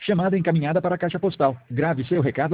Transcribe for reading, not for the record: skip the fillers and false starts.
Chamada encaminhada para a caixa postal. Grave seu recado